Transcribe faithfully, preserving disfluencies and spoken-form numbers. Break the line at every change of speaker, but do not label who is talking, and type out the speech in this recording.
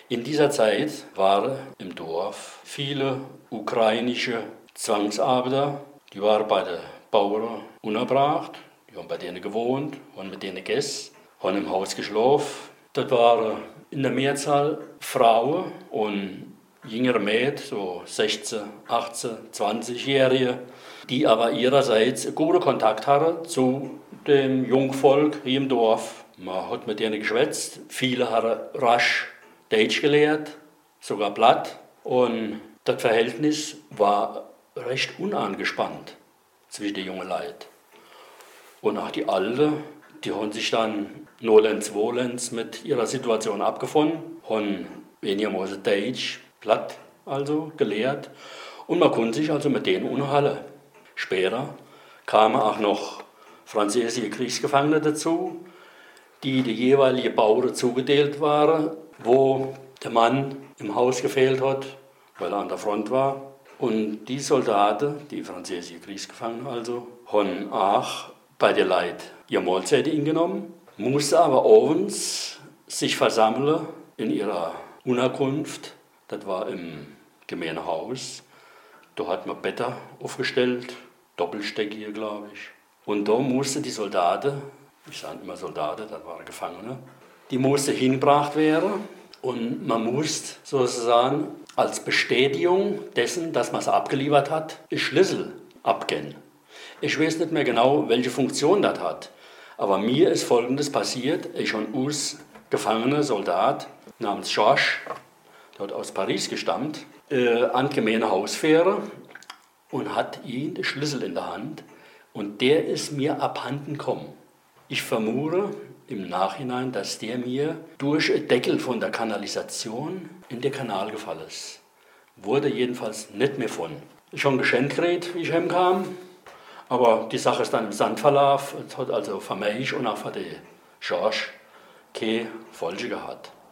In dieser Zeit waren im Dorf viele ukrainische Zwangsarbeiter, die waren bei den Bauern untergebracht, die haben bei denen gewohnt, haben mit denen gegessen, haben im Haus geschlafen. Dort waren in der Mehrzahl Frauen und jüngere Mädchen, so sechzehn, achtzehn, zwanzigjährige, die aber ihrerseits einen guten Kontakt hatten zu dem Jungvolk hier im Dorf. Man hat mit denen geschwätzt, viele haben rasch Deutsch gelehrt, sogar Blatt. Und das Verhältnis war recht unangespannt zwischen den jungen Leuten. Und auch die Alten, die haben sich dann nolens wohlens mit ihrer Situation abgefunden, haben weniger Mose Deutsch, Blatt also gelehrt. Und man konnte sich also mit denen unterhalten. Später kamen auch noch französische Kriegsgefangene dazu, die die jeweiligen Bauern zugeteilt waren, wo der Mann im Haus gefehlt hat, weil er an der Front war. Und die Soldaten, die französischen Kriegsgefangenen also, haben auch bei den Leuten ihre Mahlzeit eingenommen, mussten aber abends sich versammeln in ihrer Unterkunft. Das war im gemeinen Haus. Da hat man Betten aufgestellt, doppelstöckige, glaube ich. Und da mussten die Soldaten, ich sage immer Soldaten, das waren Gefangene, die mussten hingebracht werden. Und man musste sozusagen als Bestätigung dessen, dass man es abgeliefert hat, einen Schlüssel abgeben. Ich weiß nicht mehr genau, welche Funktion das hat. Aber mir ist Folgendes passiert. Ich habe einen ausgefangenen Soldat namens Georges, der hat aus Paris gestammt, äh, an die gemeine Hausfähre und hat ihn den Schlüssel in der Hand. Und der ist mir abhanden gekommen. Ich vermute im Nachhinein, dass der mir durch den Deckel von der Kanalisation in den Kanal gefallen ist. Wurde jedenfalls nicht mehr von. Ich habe ein Geschenk gekriegt, wie ich heimkam. Aber die Sache ist dann im Sand verlaufen. Es hat also für mich und auch für die Georges keine Folge gehabt.